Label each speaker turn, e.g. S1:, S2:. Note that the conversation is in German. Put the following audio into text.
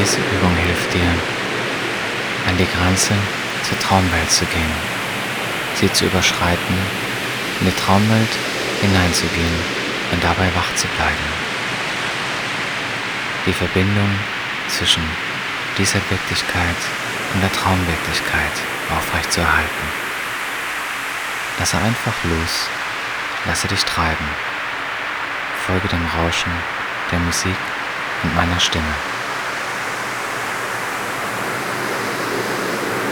S1: Diese Übung hilft dir, an die Grenze zur Traumwelt zu gehen, sie zu überschreiten, in die Traumwelt hineinzugehen und dabei wach zu bleiben. Die Verbindung zwischen dieser Wirklichkeit und der Traumwirklichkeit aufrechtzuerhalten. Lasse einfach los, lasse dich treiben. Folge dem Rauschen der Musik und meiner Stimme.